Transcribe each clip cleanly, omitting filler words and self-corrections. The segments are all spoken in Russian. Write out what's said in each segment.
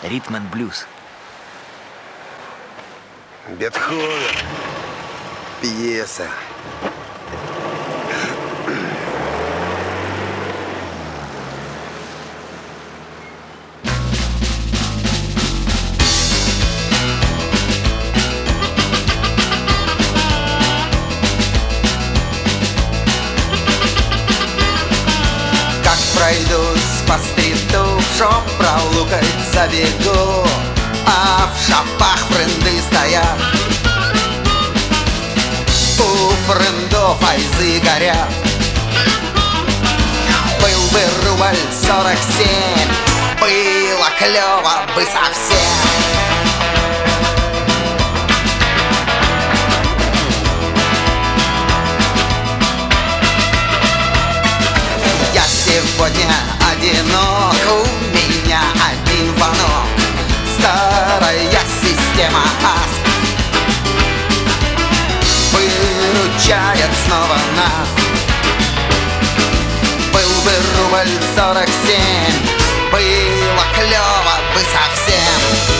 ритм-н-блюз. Бетховен. Пьеса. Как пройдусь по стріту, щоб пролукать забегу, а в шапах френды стоят. У френдов айзы горят. Был бы рубль 47, было клёво бы совсем. Я сегодня одинок, у меня один звонок. Старая система АСК выручает снова нас. Был бы рубль 47, было клёво бы совсем.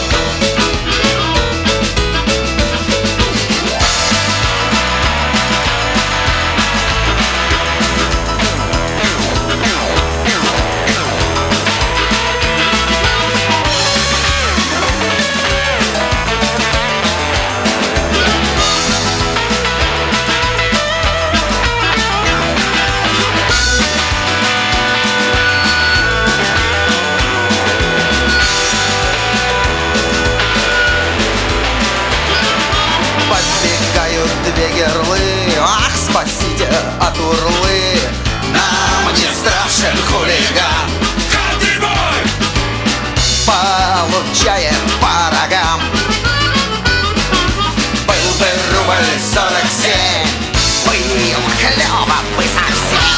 Две герлы, ах, спасите от урлы. Нам не страшен хулиган, получает по рогам. Был бы рубль 47, было клёво бы совсем.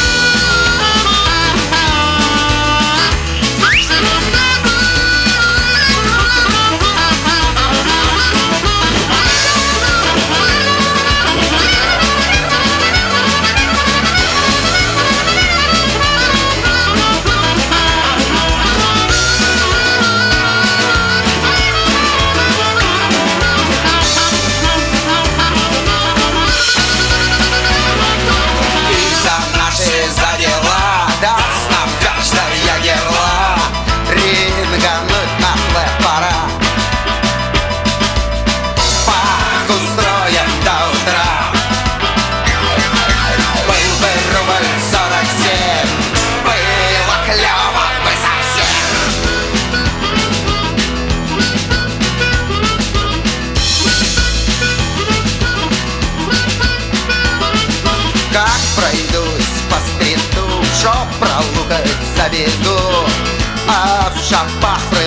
Как пройдусь по стріту, щоб пролукать забегу, а в шапах